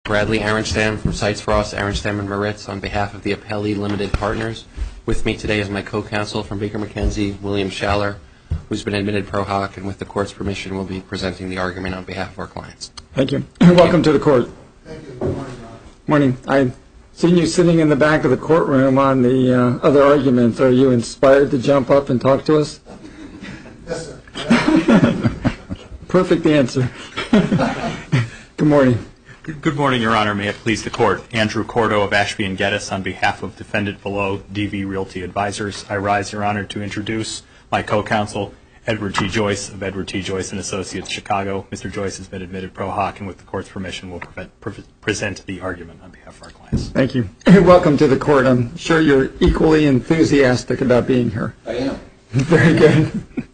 Bradley Arenstam from Sites Frost, Arenstam and Moritz on behalf of the Appellee Limited Partners. With me today is my co-counsel from Baker McKenzie, William Schaller, who's been admitted pro hoc, and with the court's permission will be presenting the argument on behalf of our clients. Thank you. Welcome to the court. Thank you. Good morning, Ron. Morning. I've seen you sitting in the back of the courtroom on the other arguments. Are you inspired to jump up and talk to us? Yes, sir. Perfect answer. Good morning. Good morning, Your Honor. May it please the court. Andrew Cordo of Ashby & Geddes on behalf of defendant below, DV Realty Advisors. I rise, Your Honor, to introduce my co-counsel, Edward T. Joyce of Edward T. Joyce & Associates, Chicago. Mr. Joyce has been admitted pro hoc, and with the court's permission will present the argument on behalf of our clients. Thank you. Welcome to the court. I'm sure you're equally enthusiastic about being here. I am. Very good.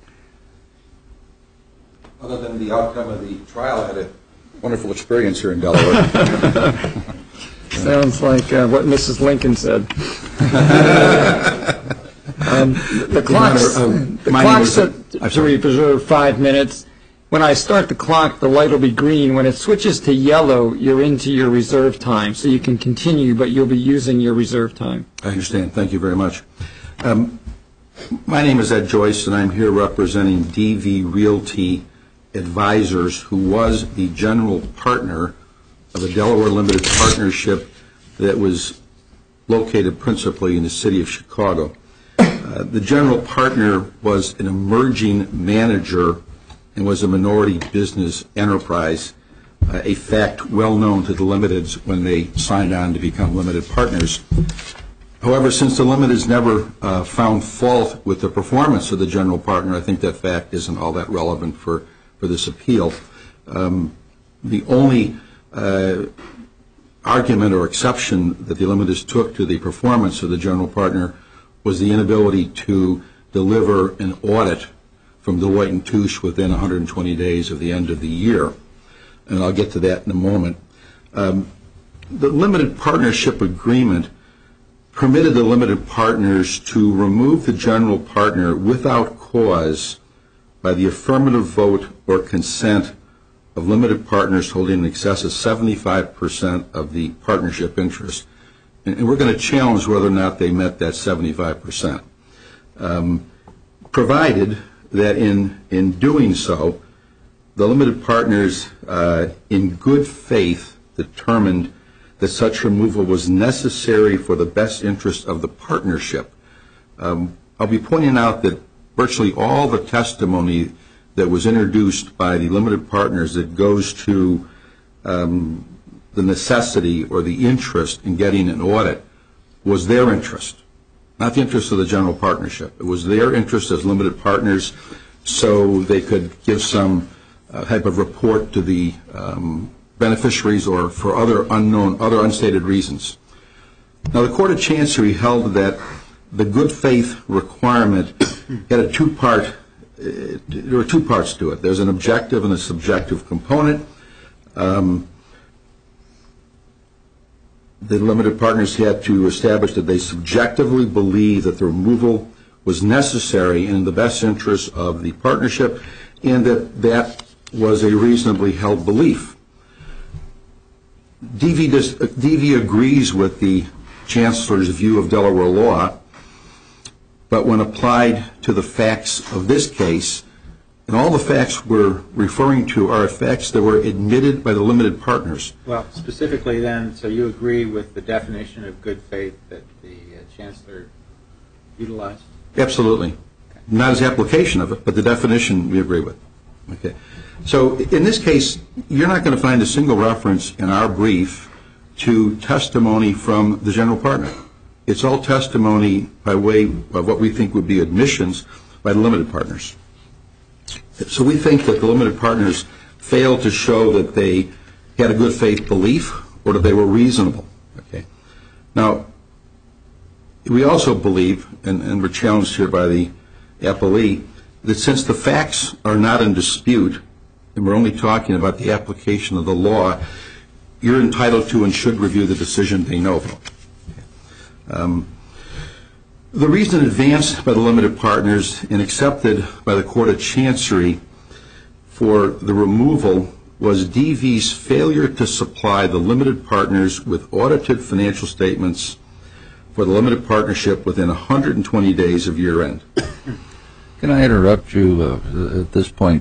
Other than the outcome of the trial, I had a wonderful experience here in Delaware. Sounds like what Mrs. Lincoln said. The clock's set to reserve 5 minutes. When I start the clock, the light will be green. When it switches to yellow, you're into your reserve time, so you can continue, but you'll be using your reserve time. I understand. Thank you very much. My name is Ed Joyce, and I'm here representing DV Realty Advisors, who was the general partner of a Delaware Limited Partnership that was located principally in the city of Chicago. The general partner was an emerging manager and was a minority business enterprise, a fact well known to the Limiteds when they signed on to become limited partners. However, since the Limiteds never found fault with the performance of the general partner, I think that fact isn't all that relevant for this appeal. The only argument or exception that the Limiteds took to the performance of the general partner was the inability to deliver an audit from Deloitte & Touche within 120 days of the end of the year. And I'll get to that in a moment. The limited partnership agreement permitted the limited partners to remove the general partner without cause by the affirmative vote or consent of limited partners holding in excess of 75% of the partnership interest. And we're going to challenge whether or not they met that 75%, provided that in doing so, the limited partners in good faith determined that such removal was necessary for the best interest of the partnership. I'll be pointing out that virtually all the testimony that was introduced by the limited partners that goes to the necessity or the interest in getting an audit was their interest, not the interest of the general partnership. It was their interest as limited partners so they could give some type of report to the beneficiaries or for other unstated reasons. Now, the Court of Chancery held that the good faith requirement had a two-part, there were two parts to it. There's an objective and a subjective component. The limited partners had to establish that they subjectively believed that the removal was necessary and in the best interest of the partnership, and that was a reasonably held belief. DV agrees with the Chancellor's view of Delaware law, but when applied to the facts of this case, and all the facts we're referring to are facts that were admitted by the limited partners. Well, specifically then, so you agree with the definition of good faith that the Chancellor utilized? Absolutely. Okay. Not as application of it, but the definition we agree with. Okay. So in this case, you're not going to find a single reference in our brief to testimony from the general partner. It's all testimony by way of what we think would be admissions by the limited partners. So we think that the limited partners failed to show that they had a good faith belief or that they were reasonable. Okay. Now, we also believe, and we're challenged here by the appellee, that since the facts are not in dispute, and we're only talking about the application of the law, you're entitled to and should review the decision de novo. The reason advanced by the limited partners and accepted by the Court of Chancery for the removal was DV's failure to supply the limited partners with audited financial statements for the limited partnership within 120 days of year end. Can I interrupt you at this point?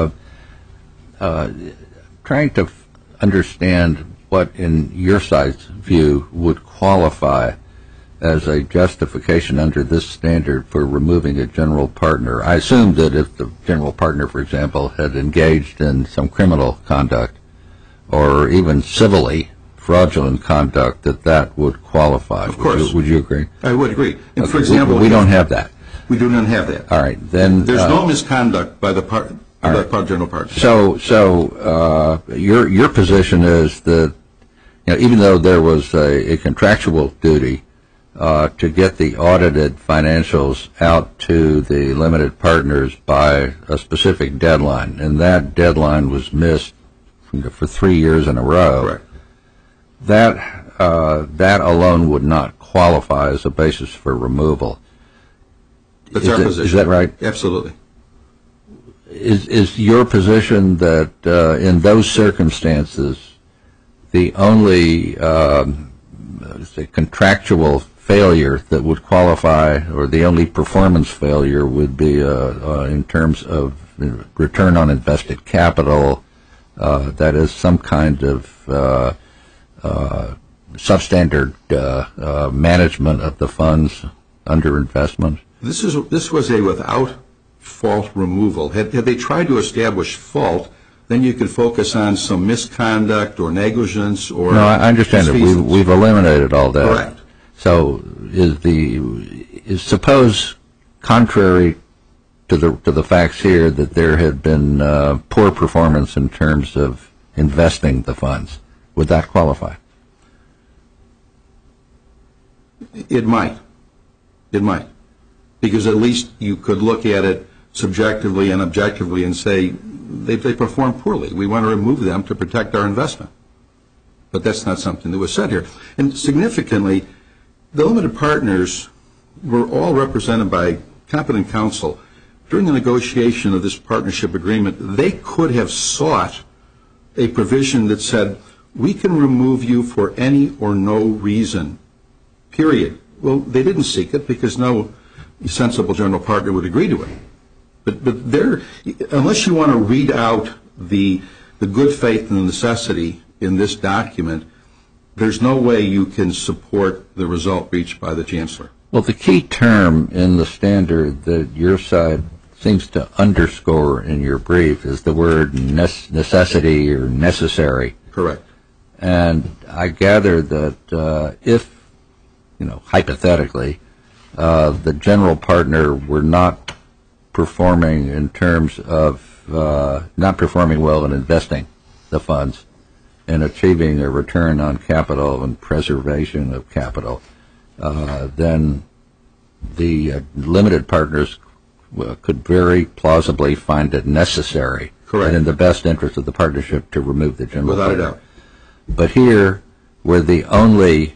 Trying to understand what, in your side's view, would qualify as a justification under this standard for removing a general partner. I assume that if the general partner, for example, had engaged in some criminal conduct or even civilly fraudulent conduct, that would qualify. Of course. Would you agree? I would agree. And Okay. for example, we don't have that. We do not have that. All right. Then There's no misconduct by the general partner. So your position is that, even though there was a contractual duty to get the audited financials out to the limited partners by a specific deadline, and that deadline was missed for 3 years in a row. Correct. That alone would not qualify as a basis for removal. That's our position. Is that right? Absolutely. Is your position that in those circumstances, the only contractual failure that would qualify, or the only performance failure, would be in terms of return on invested capital, that is some kind of substandard management of the funds under investment? This was a without fault removal. Had they tried to establish fault, then you could focus on some misconduct or negligence or... No, I understand it. We've eliminated all that. Correct. So suppose, contrary to the facts here, that there had been poor performance in terms of investing the funds, would that qualify? It might. It might. Because at least you could look at it subjectively and objectively and say, they performed poorly. We want to remove them to protect our investment. But that's not something that was said here. And significantly, the limited partners were all represented by competent counsel. During the negotiation of this partnership agreement, they could have sought a provision that said, we can remove you for any or no reason, period. Well, they didn't seek it because no sensible general partner would agree to it. But there, unless you want to read out the good faith and the necessity in this document, there's no way you can support the result reached by the Chancellor. Well, the key term in the standard that your side seems to underscore in your brief is the word necessity or necessary. Correct. And I gather that if, hypothetically, the general partner were not performing in terms of not performing well in investing the funds and achieving a return on capital and preservation of capital, then the limited partners could very plausibly find it necessary and in the best interest of the partnership to remove the general partner. Without a doubt. But here, where the only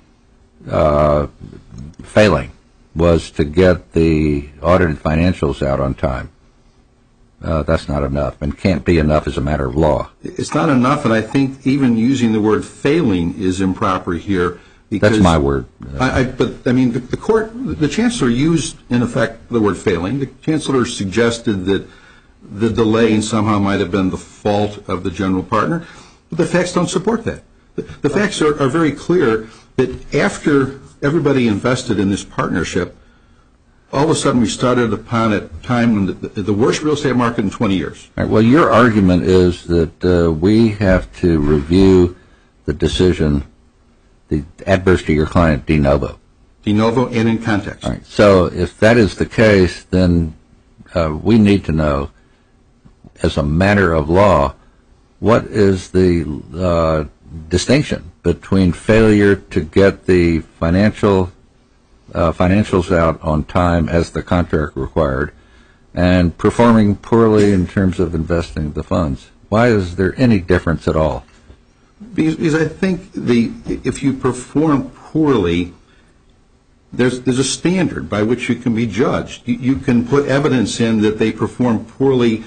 failing was to get the audited financials out on time, that's not enough and can't be enough as a matter of law. It's not enough, and I think even using the word failing is improper here. That's my word. But, I mean, the Chancellor used, in effect, the word failing. The Chancellor suggested that the delay somehow might have been the fault of the general partner. But the facts don't support that. The facts are very clear that after everybody invested in this partnership, all of a sudden we started upon a time when the worst real estate market in 20 years. Right, well, your argument is that we have to review the decision, the adverse to your client, de novo. De novo and in context. All right. So if that is the case, then we need to know, as a matter of law, what is the distinction between failure to get the financials out on time as the contract required and performing poorly in terms of investing the funds? Why is there any difference at all? Because I think if you perform poorly, there's a standard by which you can be judged. You can put evidence in that they performed poorly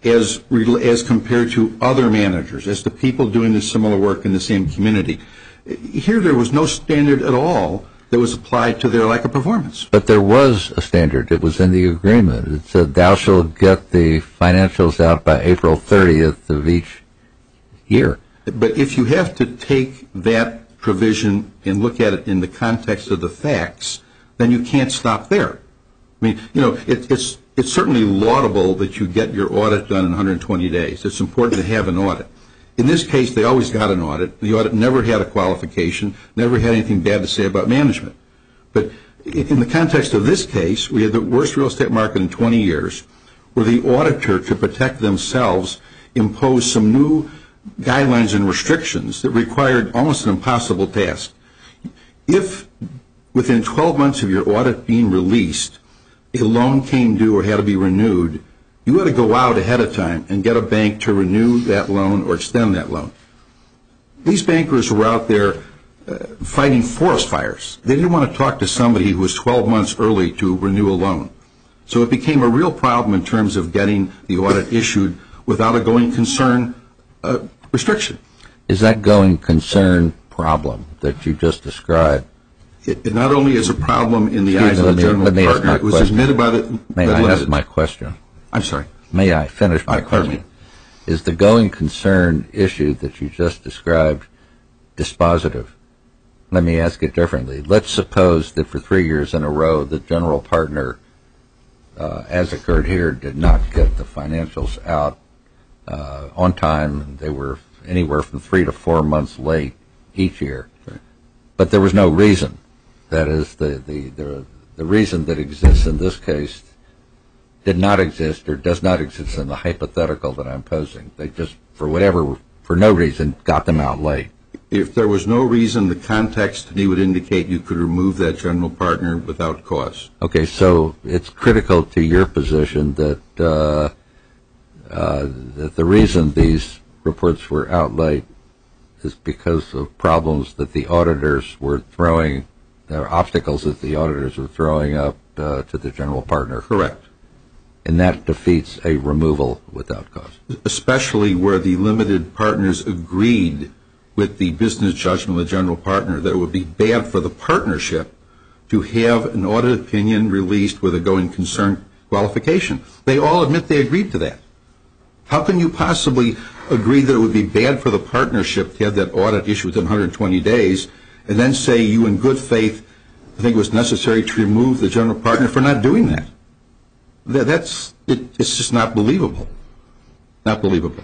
as compared to other managers, as to people doing the similar work in the same community. Here there was no standard at all that was applied to their lack of performance. But there was a standard. It was in the agreement. It said, thou shalt get the financials out by April 30th of each year. But if you have to take that provision and look at it in the context of the facts, then you can't stop there. I mean, you know, it's certainly laudable that you get your audit done in 120 days. It's important to have an audit. In this case, they always got an audit. The audit never had a qualification, never had anything bad to say about management. But in the context of this case, we had the worst real estate market in 20 years, where the auditor, to protect themselves, imposed some new guidelines and restrictions that required almost an impossible task. If within 12 months of your audit being released, a loan came due or had to be renewed, you had to go out ahead of time and get a bank to renew that loan or extend that loan. These bankers were out there fighting forest fires. They didn't want to talk to somebody who was 12 months early to renew a loan. So it became a real problem in terms of getting the audit issued without a going concern restriction. Is that going concern problem that you just described? It not only is a problem in the eyes of the general partner, it was admitted by the May I ask my question? I'm sorry. May I finish my question? Is the going concern issue that you just described dispositive? Let me ask it differently. Let's suppose that for 3 years in a row, the general partner, as occurred here, did not get the financials out on time. They were anywhere from 3 to 4 months late each year. Right. But there was no reason. That is, the reason that exists in this case did not exist or does not exist in the hypothetical that I'm posing. They just, for no reason, got them out late. If there was no reason, the context to me would indicate you could remove that general partner without cause. Okay, so it's critical to your position that that the reason these reports were out late is because of problems that the auditors were throwing, or obstacles that the auditors were throwing up to the general partner. Correct. And that defeats a removal without cause. Especially where the limited partners agreed with the business judgment of the general partner that it would be bad for the partnership to have an audit opinion released with a going concern qualification. They all admit they agreed to that. How can you possibly agree that it would be bad for the partnership to have that audit issued within 120 days and then say you in good faith think it was necessary to remove the general partner for not doing that? It's just not believable. Not believable.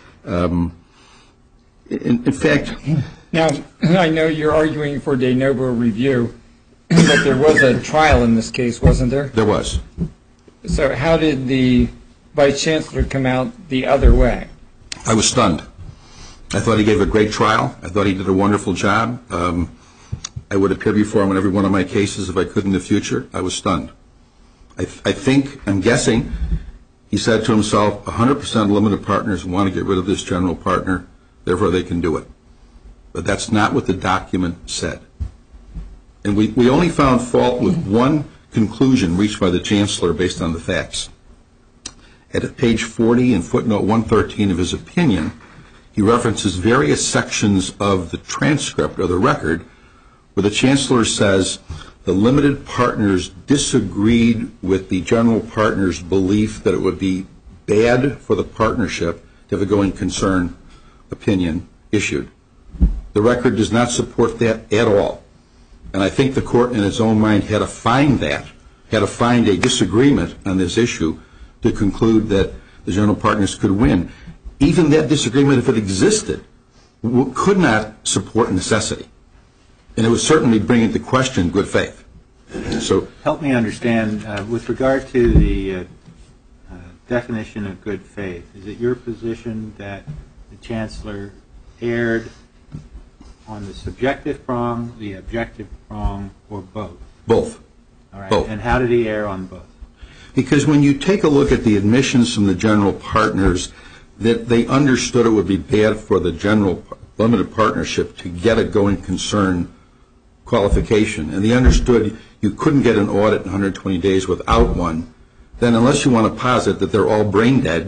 In fact... Now, I know you're arguing for de novo review, but there was a trial in this case, wasn't there? There was. So how did the Vice Chancellor come out the other way? I was stunned. I thought he gave a great trial. I thought he did a wonderful job. I would appear before him on every one of my cases if I could in the future. I was stunned. I think, I'm guessing, he said to himself, 100% limited partners want to get rid of this general partner, therefore they can do it. But that's not what the document said. And we only found fault with one conclusion reached by the Chancellor based on the facts. At page 40 in footnote 113 of his opinion, he references various sections of the transcript or the record where the Chancellor says the limited partners disagreed with the general partner's belief that it would be bad for the partnership to have a going concern opinion issued. The record does not support that at all. And I think the court in its own mind had to find that, had to find a disagreement on this issue to conclude that the general partners could win. Even that disagreement, if it existed, could not support necessity. And it would certainly bring into question good faith. So, help me understand, with regard to the definition of good faith, is it your position that the Chancellor erred on the subjective prong, the objective prong, or both? Both. All right. Both. And how did he err on both? Because when you take a look at the admissions from the general partners, that they understood it would be bad for the general limited partnership to get a going concern qualification, and they understood you couldn't get an audit in 120 days without one, then unless you want to posit that they're all brain dead,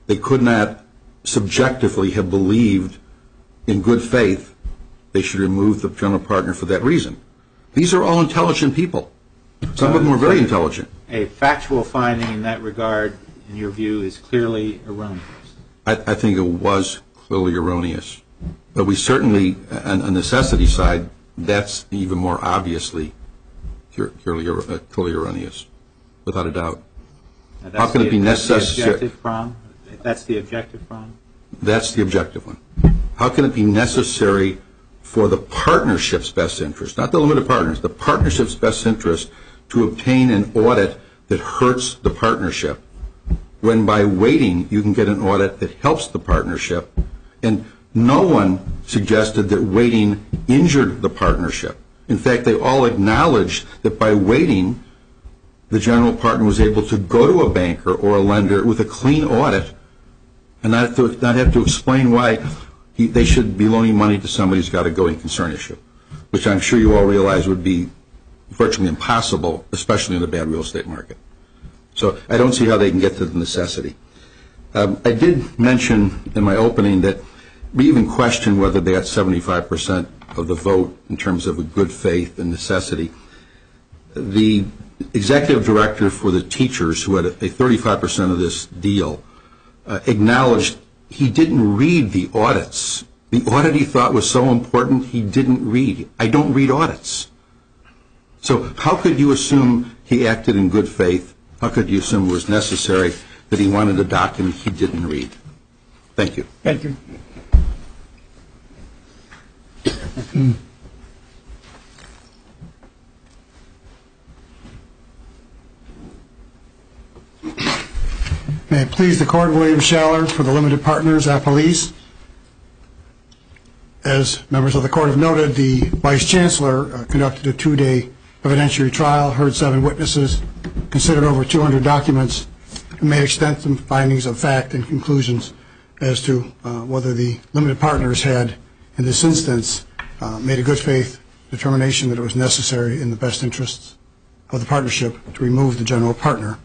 they could not subjectively have believed in good faith they should remove the general partner for that reason. These are all intelligent people. Some of them are very intelligent. A factual finding in that regard, in your view, is clearly erroneous. I think it was clearly erroneous. But we certainly, on the necessity side, that's even more obviously clearly erroneous, without a doubt. How can it be necessary? That's the objective prong? That's the objective one. How can it be necessary for the partnership's best interest, not the limited partners, the partnership's best interest to obtain an audit that hurts the partnership, when by waiting you can get an audit that helps the partnership? And no one suggested that waiting injured the partnership. In fact, they all acknowledged that by waiting, the general partner was able to go to a banker or a lender with a clean audit and not have to explain why they should be loaning money to somebody who's got a going concern issue, which I'm sure you all realize would be virtually impossible, especially in a bad real estate market. So I don't see how they can get to the necessity. I did mention in my opening that we even questioned whether they got 75% of the vote in terms of a good faith and necessity. The executive director for the teachers, who had a 35% of this deal, acknowledged he didn't read the audits. The audit he thought was so important he didn't read. I don't read audits. So how could you assume he acted in good faith? How could you assume it was necessary that he wanted a document he didn't read? Thank you. Thank you. May it please the Court, William Schaller for the Limited Partners, Appalese. As members of the Court have noted, the Vice Chancellor conducted a 2-day evidentiary trial, heard 7 witnesses, considered over 200 documents, and made extensive findings of fact and conclusions as to whether the limited partners had, in this instance, made a good faith determination that it was necessary in the best interests of the partnership to remove the general partner.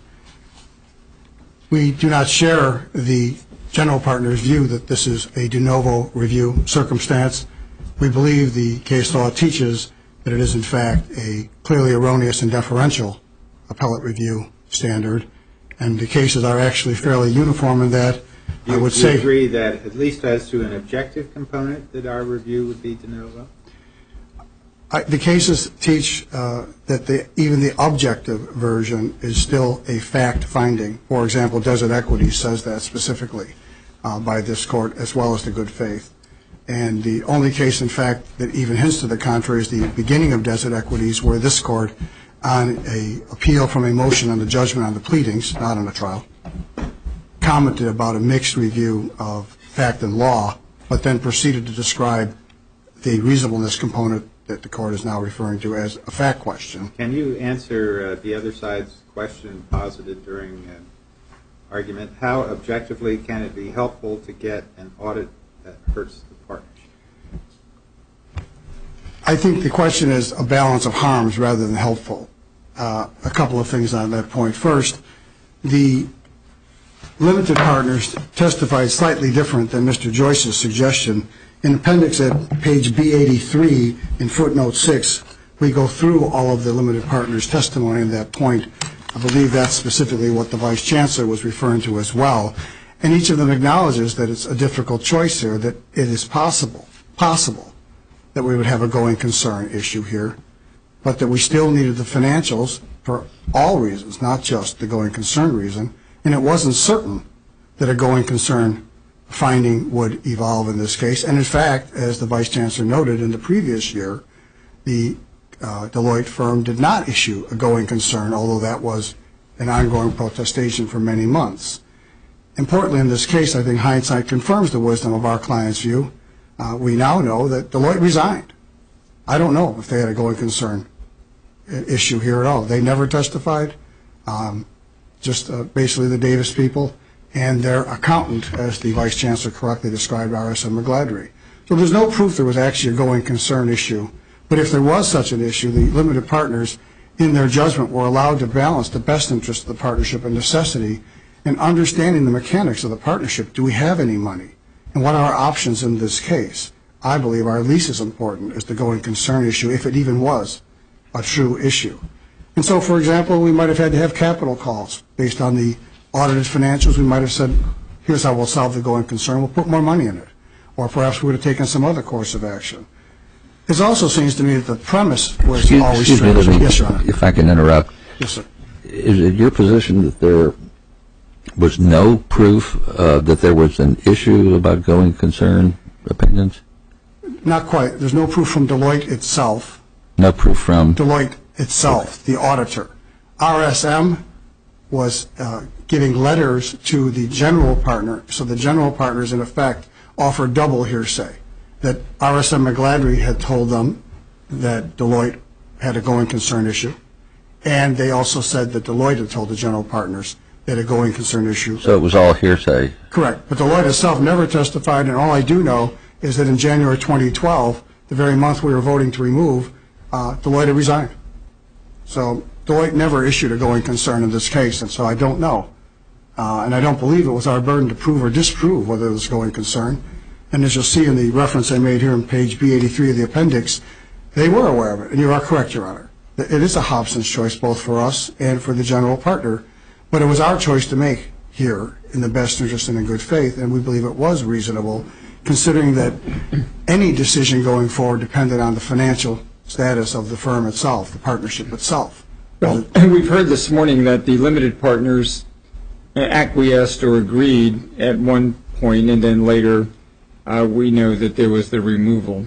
We do not share the general partner's view that this is a de novo review circumstance. We believe the case law teaches that it is, in fact, a clearly erroneous and deferential appellate review standard, and the cases are actually fairly uniform in that. I would say. Do you agree that, at least as to an objective component, that our review would be de novo? The cases teach that even the objective version is still a fact finding. For example, Desert Equities says that specifically by this Court, as well as the good faith. And the only case, in fact, that even hints to the contrary is the beginning of Desert Equities, where this Court, on an appeal from a motion on the judgment on the pleadings, not on a trial, commented about a mixed review of fact and law, but then proceeded to describe the reasonableness component that the Court is now referring to as a fact question. Can you answer the other side's question posited during argument? How objectively can it be helpful to get an audit that hurts the partnership? I think the question is a balance of harms rather than helpful. A couple of things on that point. First, the limited partners testified slightly different than Mr. Joyce's suggestion. In appendix at page B83 in footnote 6, we go through all of the limited partners' testimony at that point. I believe that's specifically what the Vice Chancellor was referring to as well. And each of them acknowledges that it's a difficult choice here, that it is possible that we would have a going concern issue here, but that we still needed the financials for all reasons, not just the going concern reason. And it wasn't certain that a going concern finding would evolve in this case. And in fact, as the Vice Chancellor noted, in the previous year, the Deloitte firm did not issue a going concern, although that was an ongoing protestation for many months. Importantly, in this case, I think hindsight confirms the wisdom of our client's view. We now know that Deloitte resigned. I don't know if they had a going concern issue here at all. They never testified, just basically the Davis people and their accountant, as the Vice Chancellor correctly described, R.S.M. McGladrey. So there's no proof there was actually a going concern issue. But if there was such an issue, the limited partners, in their judgment, were allowed to balance the best interest of the partnership and necessity and understanding the mechanics of the partnership. Do we have any money? And what are our options in this case? I believe are at least as important as the going concern issue, if it even was a true issue. And so, for example, we might have had to have capital calls based on the audited financials. We might have said, here's how we'll solve the going concern. We'll put more money in it. Or perhaps we would have taken some other course of action. It also seems to me that the premise was always strange. Yes, Your Honor. If I can interrupt. Yes, sir. Is it your position that there was no proof that there was an issue about going concern opinions? Not quite. There's no proof from Deloitte itself. No proof from? Deloitte itself, the auditor. RSM was giving letters to the general partner, so the general partners, in effect, offered double hearsay, that RSM McGladrey had told them that Deloitte had a going concern issue, and they also said that Deloitte had told the general partners they had a going concern issue. So it was all hearsay? Correct. But Deloitte itself never testified, and all I do know is that in January 2012, the very month we were voting to remove, Deloitte had resigned. So Deloitte never issued a going concern in this case, and so I don't know. And I don't believe it was our burden to prove or disprove whether it was a going concern. And as you'll see in the reference I made here on page B83 of the appendix, they were aware of it. And you are correct, Your Honor. It is a Hobson's choice both for us and for the general partner. But it was our choice to make here in the best interest and in good faith, and we believe it was reasonable, considering that any decision going forward depended on the financial status of the firm itself, the partnership itself. Well, we've heard this morning that the limited partners acquiesced or agreed at one point, and then later we know that there was the removal.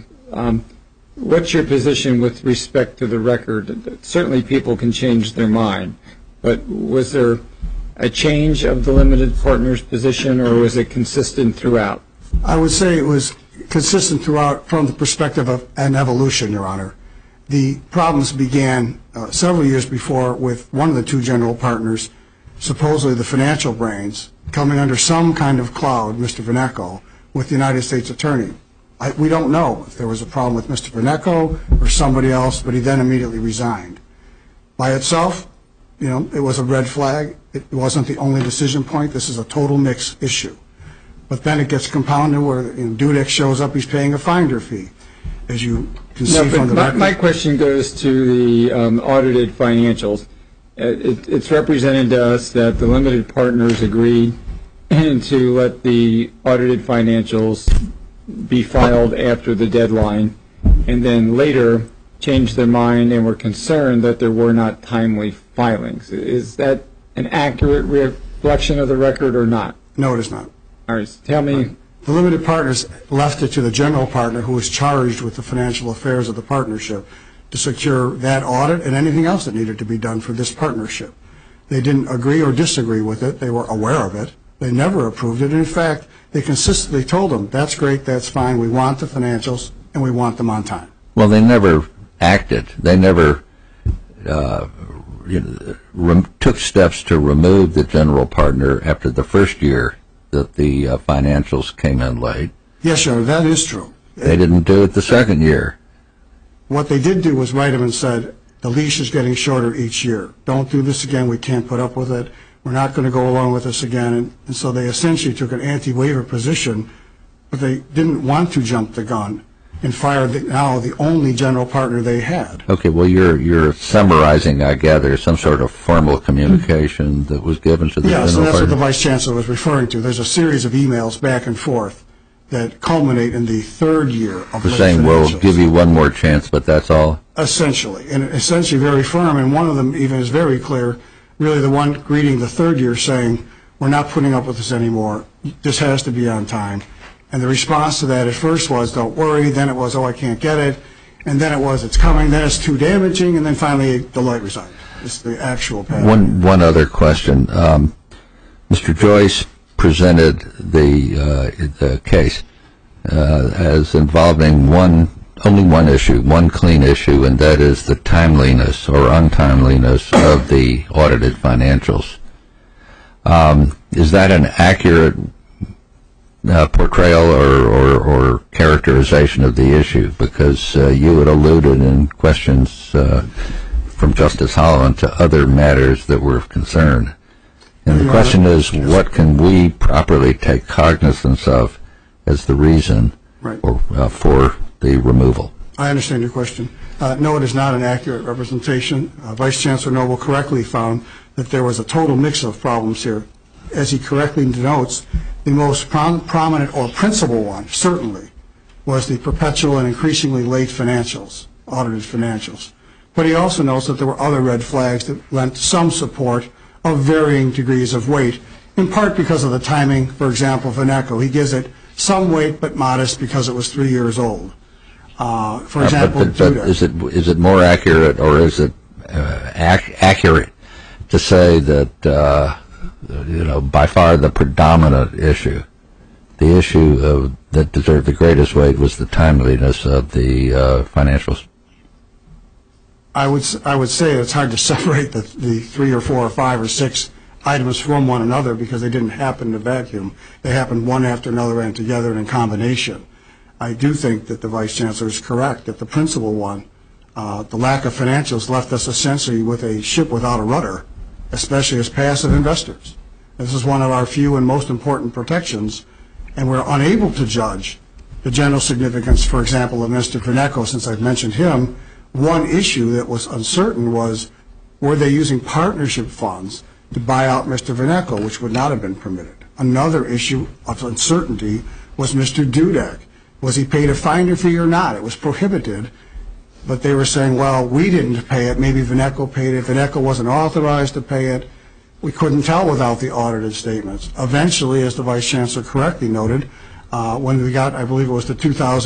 What's your position with respect to the record? Certainly people can change their mind, but was there a change of the limited partners' position, or was it consistent throughout? I would say it was consistent throughout from the perspective of an evolution, Your Honor. The problems began several years before with one of the two general partners, supposedly the financial brains, coming under some kind of cloud, Mr. Veneco, with the United States Attorney. We don't know if there was a problem with Mr. Veneco or somebody else, but he then immediately resigned. By itself, you know, it was a red flag. It wasn't the only decision point. This is a total mix issue. But then it gets compounded where Dudek shows up, he's paying a finder fee. As you can see from the record. My question goes to the audited financials. It's represented to us that the limited partners agreed to let the audited financials be filed after the deadline, and then later changed their mind and were concerned that there were not timely filings. Is that an accurate reflection of the record or not? No, it is not. All right, tell me. The limited partners left it to the general partner, who was charged with the financial affairs of the partnership, to secure that audit and anything else that needed to be done for this partnership. They didn't agree or disagree with it. They were aware of it. They never approved it. And in fact, they consistently told them, that's great, that's fine, we want the financials, and we want them on time. Well, they never acted. They never took steps to remove the general partner after the first year that the financials came in late. Yes, Your Honor, that is true. They didn't do it the second year. What they did do was write them and said, the leash is getting shorter each year. Don't do this again. We can't put up with it. We're not going to go along with this again. And so they essentially took an anti-waiver position, but they didn't want to jump the gun and fire now the only general partner they had. Okay, well, you're summarizing, I gather, some sort of formal communication that was given to the general partner. Yes, and that's what the Vice Chancellor was referring to. There's a series of emails back and forth that culminate in the third year of the late saying, financials. we'll give you one more chance, but that's all? Essentially, and essentially very firm, and one of them even is very clear, really the one greeting the third year saying, we're not putting up with this anymore, this has to be on time. And the response to that at first was, don't worry, then it was, oh, I can't get it, and then it was, it's coming, then it's too damaging, and then finally Deloitte resigned. It's the actual pattern. One other question. Mr. Joyce presented the case as involving only one issue, one clean issue, and that is the timeliness or untimeliness of the audited financials. Is that an accurate portrayal or characterization of the issue? Because you had alluded in questions from Justice Holland to other matters that were of concern. And the question is, what can we properly take cognizance of as the reason for the removal? I understand your question. No, it is not an accurate representation. Vice Chancellor Noble correctly found that there was a total mix of problems here. As he correctly denotes, the most prominent or principal one, certainly, was the perpetual and increasingly late financials, audited financials. But he also notes that there were other red flags that lent some support of varying degrees of weight, in part because of the timing. For example, Veneco, he gives it some weight but modest because it was 3 years old. For example, but is it more accurate, or is it accurate to say that by far the predominant issue, the issue that deserved the greatest weight was the timeliness of the financials? I would say it's hard to separate the 3 or 4 or 5 or 6 items from one another because they didn't happen in a vacuum. They happened one after another and together and in combination. I do think that the Vice Chancellor is correct that the principal one, the lack of financials, left us essentially with a ship without a rudder, especially as passive investors. This is one of our few and most important protections, and we're unable to judge the general significance, for example, of Mr. Veneco, since I've mentioned him. One issue that was uncertain was, were they using partnership funds to buy out Mr. Veneco, which would not have been permitted. Another issue of uncertainty was Mr. Dudek. Was he paid a finder fee or not? It was prohibited, but they were saying, well, we didn't pay it. Maybe Veneco paid it. Veneco wasn't authorized to pay it. We couldn't tell without the audited statements. Eventually, as the Vice Chancellor correctly noted, when we got, I believe it was the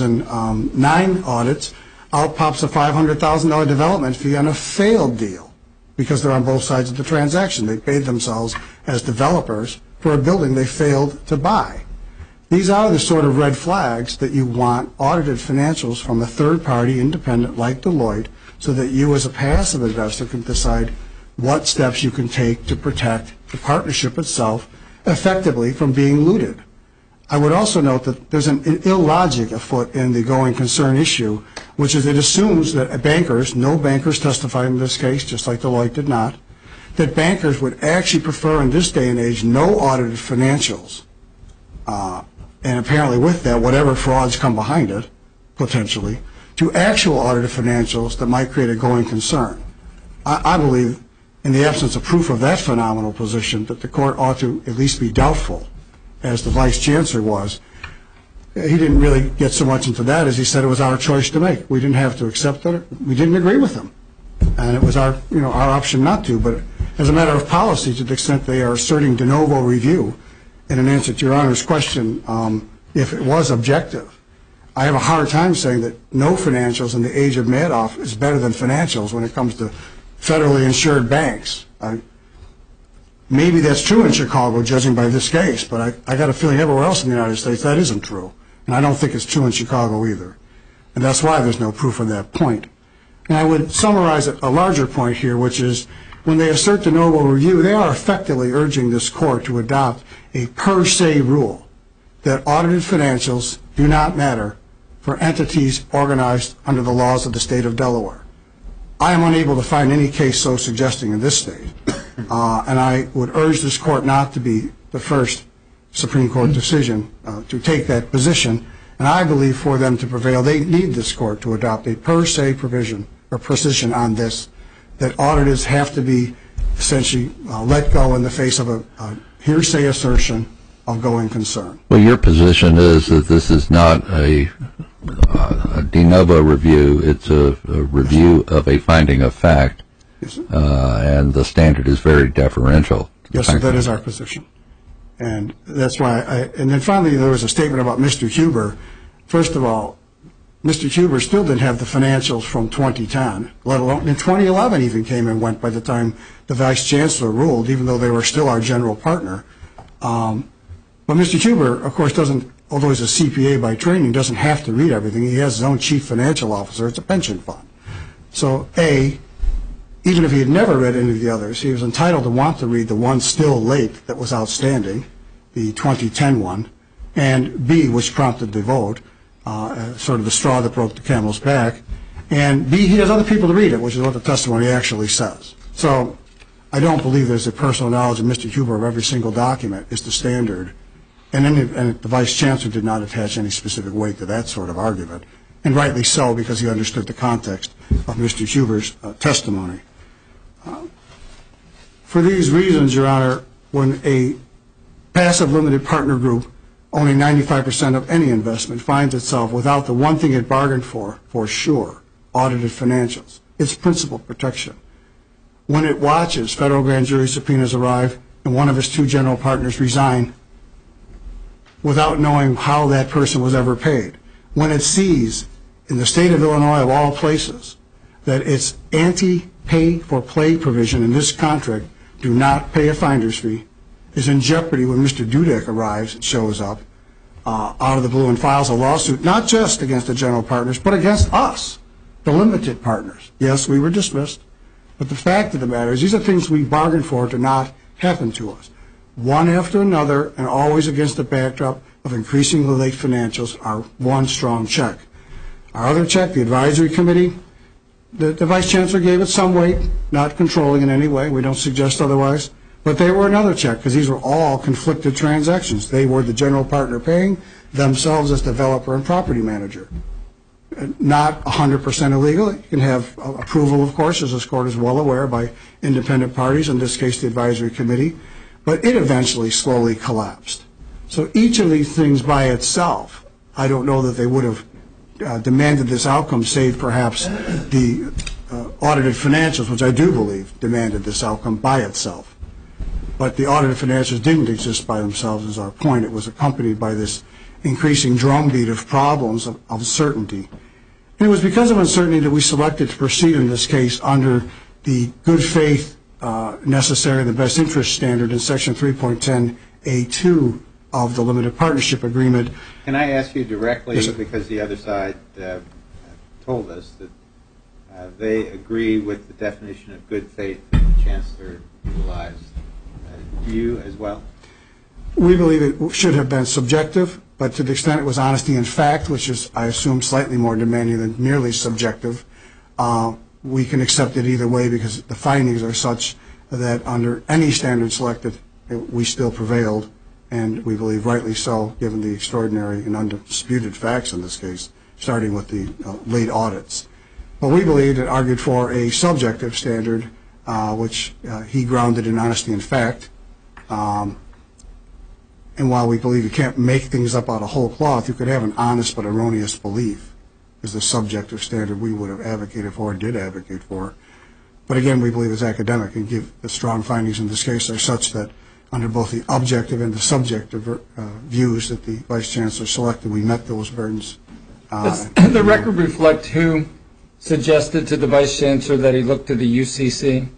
2009 audits, out pops a $500,000 development fee on a failed deal because they're on both sides of the transaction. They paid themselves as developers for a building they failed to buy. These are the sort of red flags that you want audited financials from a third-party independent like Deloitte so that you as a passive investor can decide what steps you can take to protect the partnership itself effectively from being looted. I would also note that there's an illogic afoot in the going concern issue, which is it assumes that bankers, no bankers testified in this case, just like Deloitte did not, that bankers would actually prefer in this day and age no audited financials. And apparently with that, whatever frauds come behind it, potentially, to actual audited financials that might create a going concern. I believe, in the absence of proof of that phenomenal position, that the court ought to at least be doubtful, as the Vice Chancellor was. He didn't really get so much into that as he said it was our choice to make. We didn't have to accept it. We didn't agree with him. And it was our option not to. But as a matter of policy, to the extent they are asserting de novo review, in an answer to Your Honor's question, if it was objective, I have a hard time saying that no financials in the age of Madoff is better than financials when it comes to federally insured banks. Maybe that's true in Chicago, judging by this case, but I got a feeling everywhere else in the United States that isn't true. And I don't think it's true in Chicago either. And that's why there's no proof on that point. And I would summarize a larger point here, which is when they assert de novo review, they are effectively urging this court to adopt a per se rule that audited financials do not matter for entities organized under the laws of the state of Delaware. I am unable to find any case so suggesting in this state. And I would urge this court not to be the first Supreme Court decision to take that position. And I believe for them to prevail, they need this court to adopt a per se provision or position on this, that auditors have to be essentially let go in the face of a hearsay assertion of going concern. Well, your position is that this is not a de novo review. It's a review of a finding of fact. Yes, and the standard is very deferential. Yes, sir, that is our position. And that's why and then finally there was a statement about Mr. Huber. First of all, Mr. Huber still didn't have the financials from 2010, let alone in 2011 even came and went by the time the Vice Chancellor ruled, even though they were still our general partner. But Mr. Huber, of course, doesn't, although he's a CPA by training, doesn't have to read everything. He has his own chief financial officer. It's a pension fund. So, A, even if he had never read any of the others, he was entitled to want to read the one still late that was outstanding, the 2010 one, and B, which prompted the vote, sort of the straw that broke the camel's back, and B, he has other people to read it, which is what the testimony actually says. So I don't believe there's a personal knowledge of Mr. Huber of every single document. It's the standard. And the Vice Chancellor did not attach any specific weight to that sort of argument, and rightly so, because he understood the context of Mr. Huber's testimony. For these reasons, Your Honor, when a passive limited partner group owning 95% of any investment finds itself without the one thing it bargained for sure, audited financials, its principal protection, when it watches federal grand jury subpoenas arrive and one of its two general partners resign without knowing how that person was ever paid, when it sees in the state of Illinois of all places that its anti-pay for play provision in this contract, do not pay a finder's fee, is in jeopardy when Mr. Dudek arrives and shows up out of the blue and files a lawsuit, not just against the general partners, but against us, the limited partners. Yes, we were dismissed, but the fact of the matter is these are things we bargained for to not happen to us. One after another, and always against the backdrop of increasingly late financials, are one strong check. Our other check, the advisory committee, the Vice Chancellor gave it some weight, not controlling in any way. We don't suggest otherwise. But they were another check, because these were all conflicted transactions. They were the general partner paying themselves as developer and property manager. Not 100% illegal. You can have approval, of course, as this Court is well aware, by independent parties, in this case the advisory committee. But it eventually slowly collapsed. So each of these things by itself, I don't know that they would have demanded this outcome, save perhaps the audited financials, which I do believe demanded this outcome by itself. But the audited financials didn't exist by themselves, is our point. It was accompanied by this increasing drumbeat of problems of uncertainty. And it was because of uncertainty that we selected to proceed in this case under the good faith necessary and the best interest standard in Section 3.10A2 of the Limited Partnership Agreement. Can I ask you directly, yes, because the other side told us that they agree with the definition of good faith that the Chancellor utilized. Do you as well? We believe it should have been subjective, but to the extent it was honesty in fact, which is, I assume, slightly more demanding than merely subjective, we can accept it either way because the findings are such that under any standard selected, we still prevailed, and we believe rightly so, given the extraordinary and undisputed facts in this case, starting with the late audits. But we believed it argued for a subjective standard, which he grounded in honesty in fact. And while we believe you can't make things up out of whole cloth, you could have an honest but erroneous belief is the subjective standard we would have advocated for and did advocate for. But again, we believe it's academic and give the strong findings in this case are such that under both the objective and the subjective views that the Vice Chancellor selected, we met those burdens. Does the record reflect who suggested to the Vice Chancellor that he look to the UCC?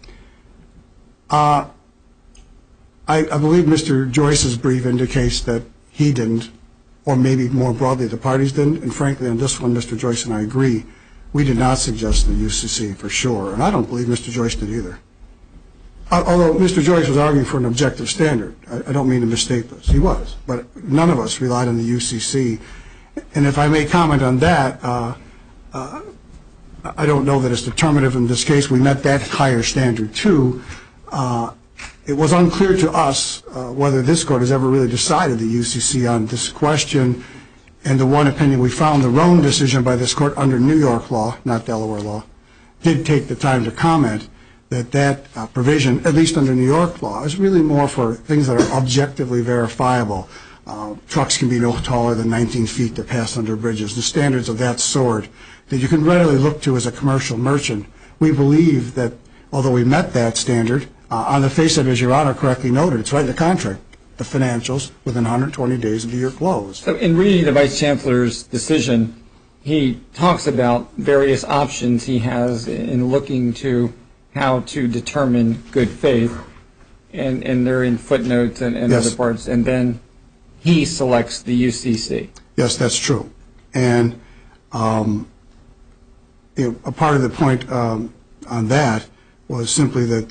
I believe Mr. Joyce's brief indicates that he didn't, or maybe more broadly the parties didn't, and frankly on this one Mr. Joyce and I agree. We did not suggest the UCC for sure, and I don't believe Mr. Joyce did either. Although Mr. Joyce was arguing for an objective standard, I don't mean to mistake this. He was, but none of us relied on the UCC. And if I may comment on that, I don't know that it's determinative in this case. We met that higher standard too. It was unclear to us whether this Court has ever really decided the UCC on this question. And the one opinion we found, the Roan decision by this Court under New York law, not Delaware law, did take the time to comment that provision, at least under New York law, is really more for things that are objectively verifiable. Trucks can be no taller than 19 feet to pass under bridges. The standards of that sort that you can readily look to as a commercial merchant. We believe that although we met that standard, on the face of it, as Your Honor correctly noted, it's right in the contract, the financials within 120 days of the year closed. So in reading the Vice Chancellor's decision, he talks about various options he has in looking to how to determine good faith, and they're in footnotes and yes, other parts, and then he selects the UCC. Yes, that's true. And a part of the point on that was simply that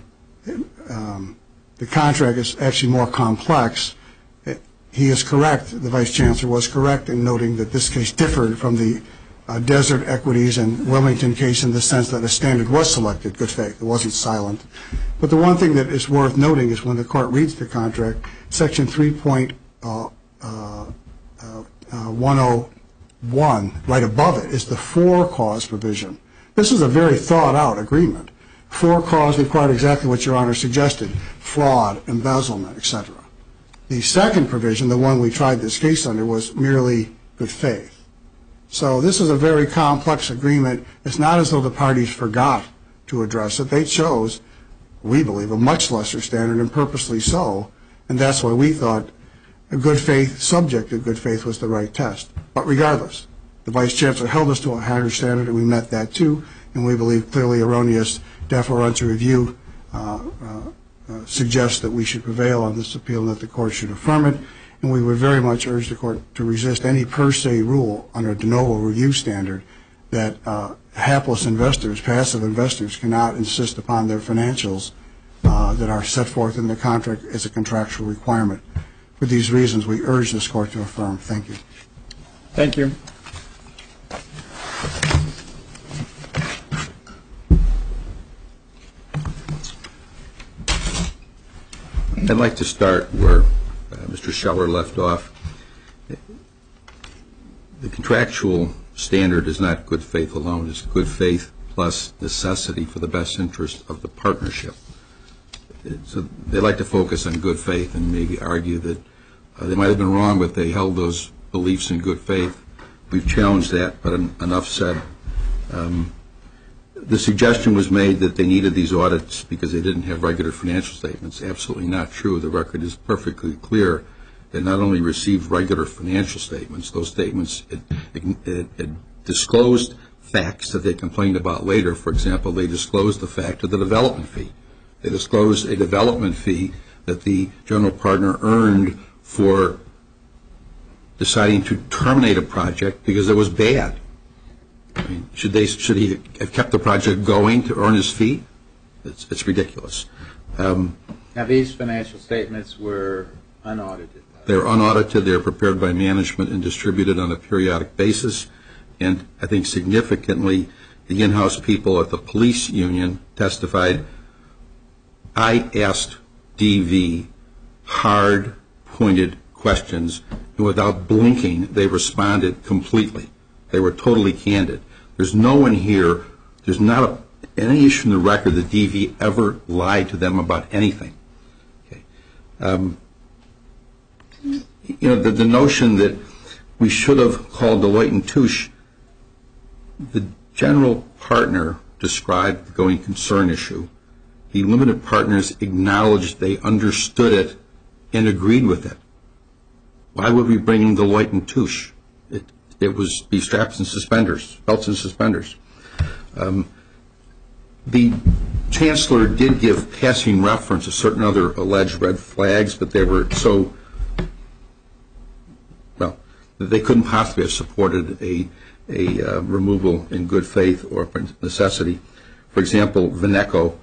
the contract is actually more complex. He is correct, the Vice Chancellor was correct in noting that this case differed from the Desert Equities and Wilmington case in the sense that a standard was selected, good faith. It wasn't silent. But the one thing that is worth noting is when the court reads the contract, Section 3.101, right above it, is the for-cause provision. This is a very thought-out agreement. For-cause required exactly what Your Honor suggested, fraud, embezzlement, etc. The second provision, the one we tried this case under, was merely good faith. So this is a very complex agreement. It's not as though the parties forgot to address it. They chose, we believe, a much lesser standard, and purposely so, and that's why we thought a good faith, subject to good faith, was the right test. But regardless, the Vice Chancellor held us to a higher standard, and we met that too, and we believe clearly erroneous deferential review suggests that we should prevail on this appeal and that the court should affirm it. And we would very much urge the court to resist any per se rule under a de novo review standard that hapless investors, passive investors, cannot insist upon their financials that are set forth in the contract as a contractual requirement. For these reasons, we urge this court to affirm. Thank you. Thank you. I'd like to start where Mr. Scheller left off. The contractual standard is not good faith alone. It's good faith plus necessity for the best interest of the partnership. So they like to focus on good faith and maybe argue that they might have been wrong, but they held those beliefs in good faith. We've challenged that, but enough said. The suggestion was made that they needed these audits because they didn't have regular financial statements. Absolutely not true. The record is perfectly clear. They not only received regular financial statements, those statements it disclosed facts that they complained about later. For example, they disclosed the fact of the development fee. They disclosed a development fee that the general partner earned for deciding to terminate a project because it was bad. I mean, should he have kept the project going to earn his fee? It's ridiculous. Now, these financial statements were unaudited. They're unaudited. They're prepared by management and distributed on a periodic basis. And I think significantly, the in-house people at the police union testified, I asked DV hard, pointed questions, and without blinking, they responded completely. They were totally candid. There's no one here, there's not any issue in the record that DV ever lied to them about anything. Okay. The notion that we should have called Deloitte & Touche, the general partner described the going concern issue. The limited partners acknowledged they understood it and agreed with it. Why would we bring in Deloitte & Touche? It was be straps and suspenders, belts and suspenders. The chancellor did give passing reference to certain other alleged red flags, but they were so, well, they couldn't possibly have supported a removal in good faith or necessity. For example, Veneco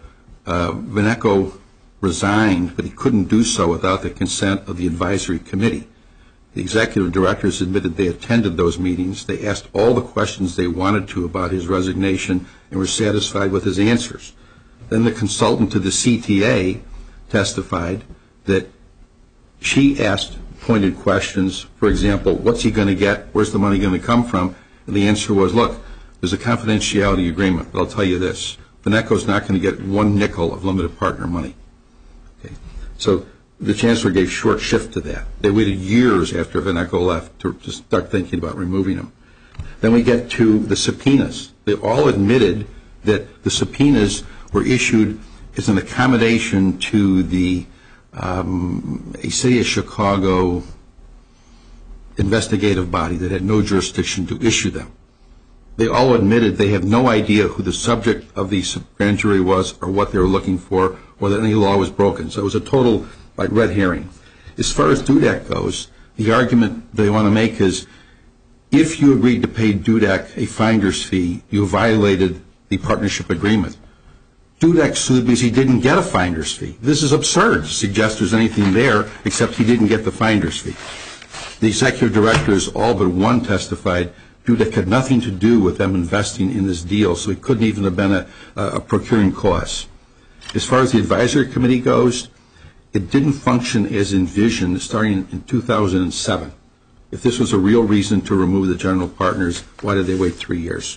resigned, but he couldn't do so without the consent of the advisory committee. The executive directors admitted they attended those meetings. They asked all the questions they wanted to about his resignation and were satisfied with his answers. Then the consultant to the CTA testified that she asked pointed questions. For example, what's he going to get? Where's the money going to come from? And the answer was, look, there's a confidentiality agreement, but I'll tell you this. Veneco's not going to get one nickel of limited partner money. Okay. So the chancellor gave short shift to that. They waited years after Veneco left to start thinking about removing him. Then we get to the subpoenas. They all admitted that the subpoenas were issued as an accommodation to the a city of Chicago investigative body that had no jurisdiction to issue them. They all admitted they have no idea who the subject of the grand jury was or what they were looking for or that any law was broken. So it was a total red herring. As far as Dudek goes, the argument they want to make is if you agreed to pay Dudek a finder's fee, you violated the partnership agreement. Dudek sued because he didn't get a finder's fee. This is absurd to suggest there's anything there except he didn't get the finder's fee. The executive directors, all but one, testified Dudek had nothing to do with them investing in this deal, so it couldn't even have been a procuring cost. As far as the advisory committee goes, it didn't function as envisioned starting in 2007. If this was a real reason to remove the general partners, why did they wait 3 years?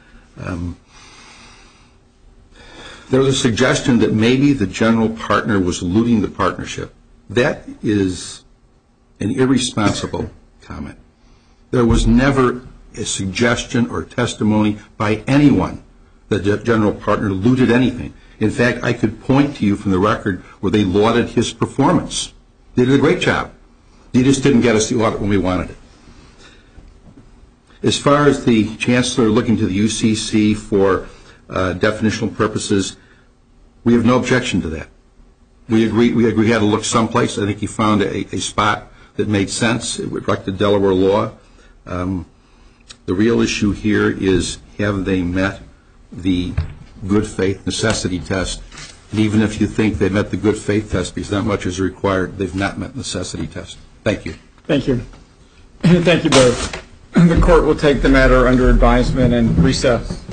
There was a suggestion that maybe the general partner was looting the partnership. That is an irresponsible comment. There was never a suggestion or testimony by anyone that the general partner looted anything. In fact, I could point to you from the record where they lauded his performance. They did a great job. They just didn't get us the audit when we wanted it. As far as the chancellor looking to the UCC for definitional purposes, we have no objection to that. We agree he had to look someplace. I think he found a spot that made sense. It reflected Delaware law. The real issue here is, have they met the good faith necessity test? And even if you think they met the good faith test because not much is required, they've not met the necessity test. Thank you. Thank you. Thank you both. The court will take the matter under advisement and recess.